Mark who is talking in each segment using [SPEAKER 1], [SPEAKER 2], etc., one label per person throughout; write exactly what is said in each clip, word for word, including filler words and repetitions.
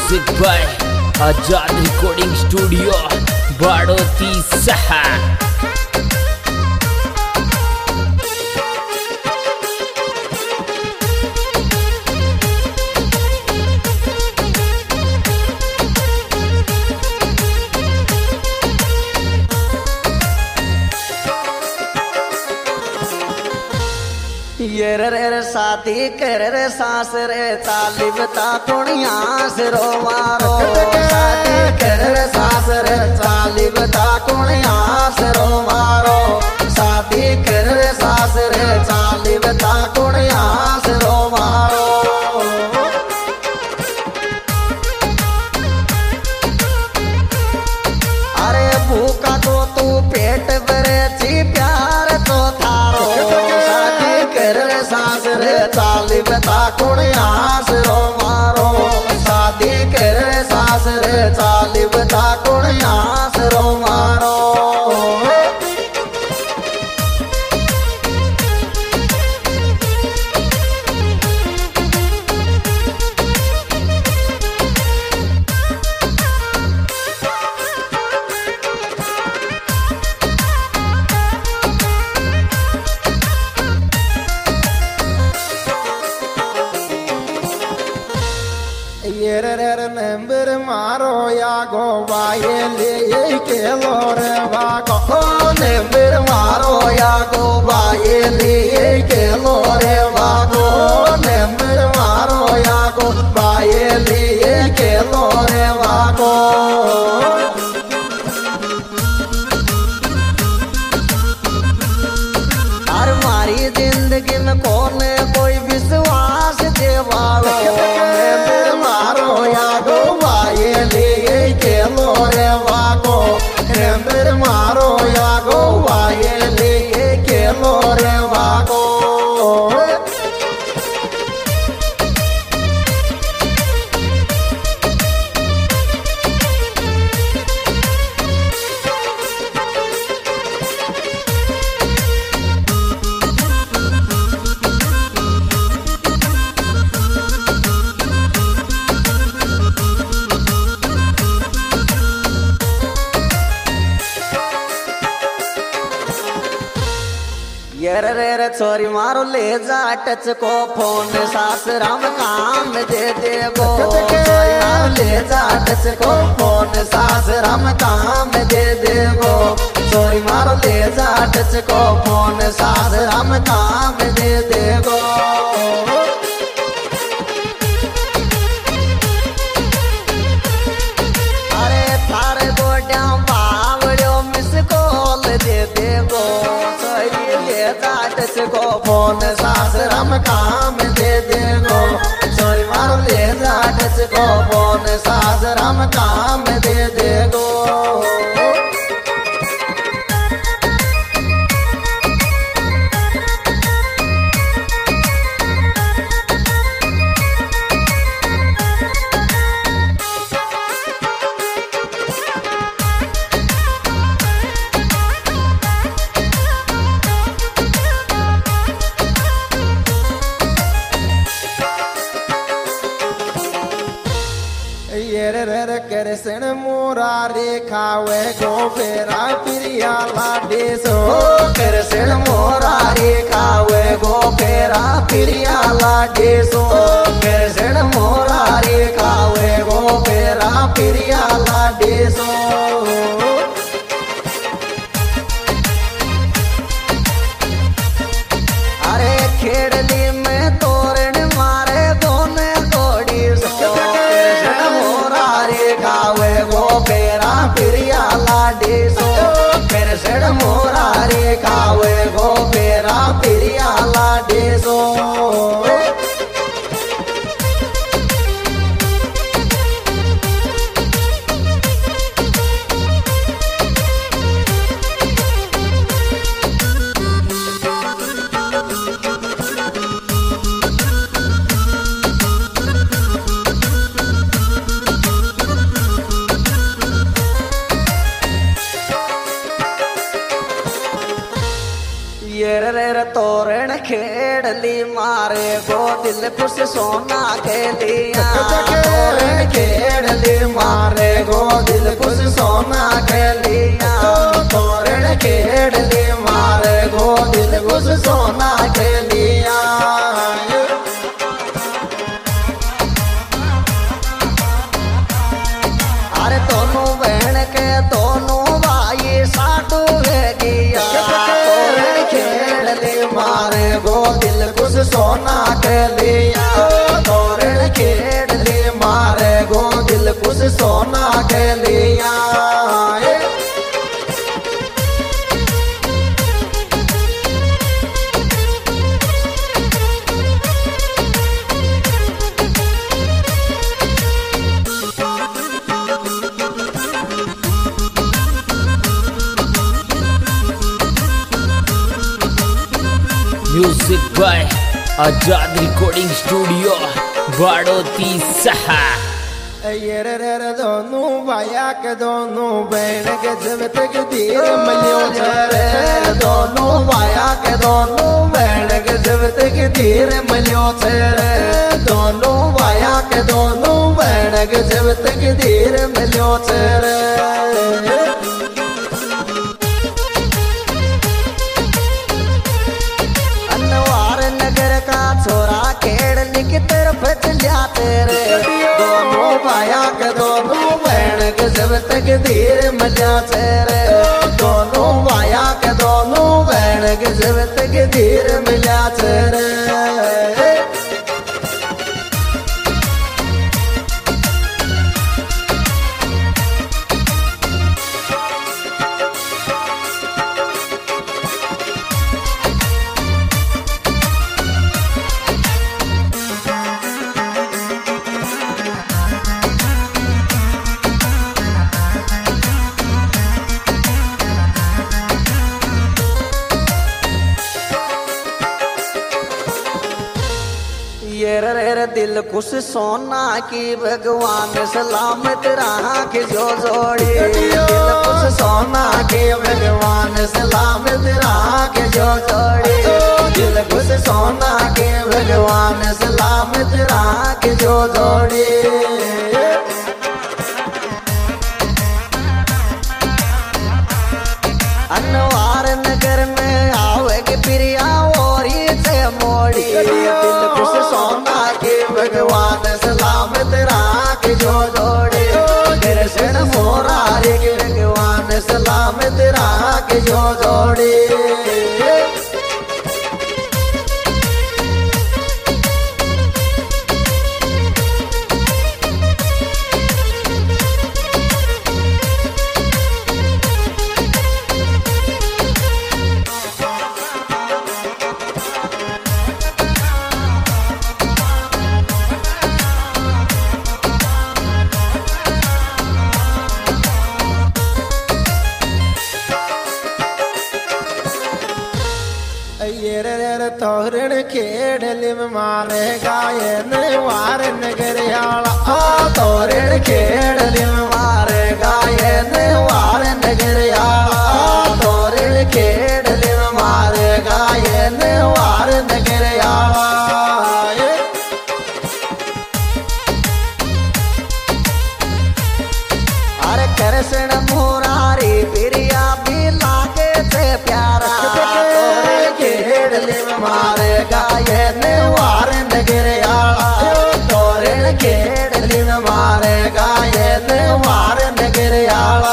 [SPEAKER 1] Music by Azad recording studio Baroti Saha.
[SPEAKER 2] ये रे शादी कर रे सास रे ताली बता कुड़िया से रो मारो। शादी कर रे सास रे ताली बता कुड़िया से रो मारो। शादी कर रे सास रे ताली बता कुड़िया से रो मारो। अरे भूखा तो तू पेट भरे ची प्यार तो थारो। सास रे ताली बता कुड़िया से रो मारो। शादी कर सास रे ताली बता कुड़िया से रो मारो। ये रे रे नंबर मारो या गो बाये ले के लोर भागो। नंबर मारो या गो बाये ले के लोर भागो। नंबर मारो या गो बाये ले के लोर भागो। हर मारी जिंदगी में कौन कोई विश्वास देवालो। मारो या गो बाये ले के लोरे वागो। नंबर मारो या गो बाये ले के लोरे वागो। ये रे रे छोरी मारो ले जा टच को फोन सास राम काम दे देगो। छोरी मारो ले जा टच को फोन सास राम काम दे देगो। छोरी मारो ले जा टच को फोन सास राम काम दे देगो। अरे थारे गोड्या बावड़ो मिस कॉल दे देगो। टच को फोन सास राम काम दे देगो। छोरी मारो ले जा टच को फोन सास राम काम दे देगो। ये रे रे कृष्ण मुरारी खावे गो फेरा प्रिया लाडे सो। कृष्ण मुरारी खावे गो फेरा प्रिया लाडे सो। कृष्ण मुरारी खावे गो फेरा प्रिया लाडे सो। अरे खेड़ली में तोरण मारे दोने गोड़ी सो। खावे गो फेरा प्रिया लाडे सो। कृष्ण मुरारी खावे गो फेरा प्रिया लाडे सो। खेड़ली मारे गो दिल खुश सोना के लिया तोरण खेड़ली मारे गो दिल खुश सोना के लिया तोरण खेड़ली मारे गो दिल खुश सोना के लिया अरे दोनों बहन के दोनों भाई साटू गया तोरण खेड़ली मारे गो दिल खुश सोना के लिया तोरण खेड़ली मारे गो दिल खुश सोना के लिया
[SPEAKER 1] music by Azad recording studio Baroti Saha
[SPEAKER 3] ये रे रे दोनों भाया के दोनों बहन के जब तक धीर मिलियो रे
[SPEAKER 2] दोनों भाया के दोनों बहन के जब तक धीर मिलियो रे दोनों भाया के दोनों बहन के जब तक धीर मिलियो रे छोरा खेड़ने की तरफ चलिया तेरे दोनों भाया के दोनों बहन के जब तक धीर मजा तेरे दोनों भाया के दोनों बहन के जब तक धीर मिला तेरे ये रे दिल खुश सोना की भगवान सलामत राख जो जोड़ी दिल खुश सोना की भगवान सलामत राख जो जोड़ी दिल खुश सोना की भगवान सलामत राख जो जोड़ी अनवार नगर में आवेगी प्रिया और से मोड़ी दिल खुश सोना के भगवान सलामत राख जो जोड़े दर्शन मोरारे के भगवान सलामत राख जो जोड़े
[SPEAKER 3] ये रे तोरण खेड़ली मारे गायन वार नगरियाला
[SPEAKER 2] तोरण खेड़ली मारे गायन वार नगरियाला तोरण खेड़ली मारे गायन वार नगरियाला अरे कृष्ण मुरारी प्रिया भी लागे से प्यारा खेड़ली मारे गायन वार नगरियाला तोरण खेड़ली मारे गायन वार नगरियाला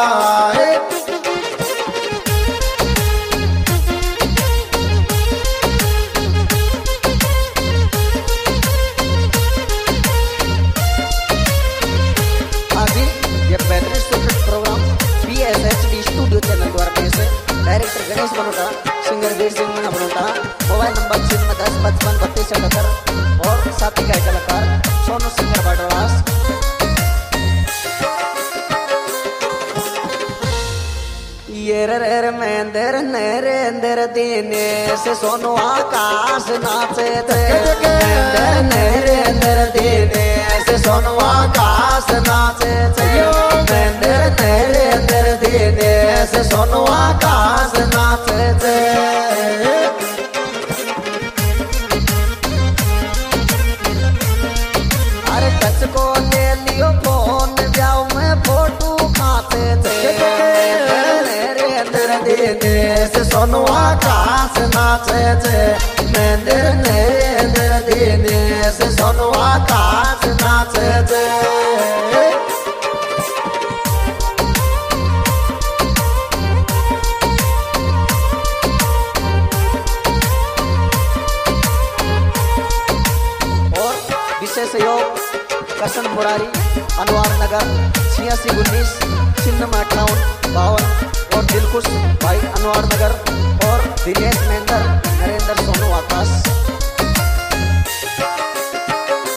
[SPEAKER 2] अभी ये पैंतीस programme B S H D studio channel द्वारा पेश है director Ganesh Banota singer Veer Singh Banota mobile number छियानवे दस पचपन बत्तीस अठहत्तर और साथी गायक कलाकार सोनू सिंगर बाडवास ये रे मेंदर नरेंद्र दिनेश सोनू आकाश नाचे थे मेंदर नरेंद्र दिनेश सोनू आकाश नाचे थे मेंदर नरेंद्र दिनेश सोनू आकाश नाचे थे को ले लियो फोन जाओ मैं फोटो खाते थे दिनेश सोनू आकाश नाचे थे नंदर नरेंद्र दिनेश सोनू आकाश नाचे थे और विशेष सहयोग करसन मुरारी अनवार नगर छियासी उन्नीस छिन्नम अट्ठावन बावन और दिलखुश भाई अनवार नगर और दिनेश महेंद्र नरेंद्र सोनू आकाश।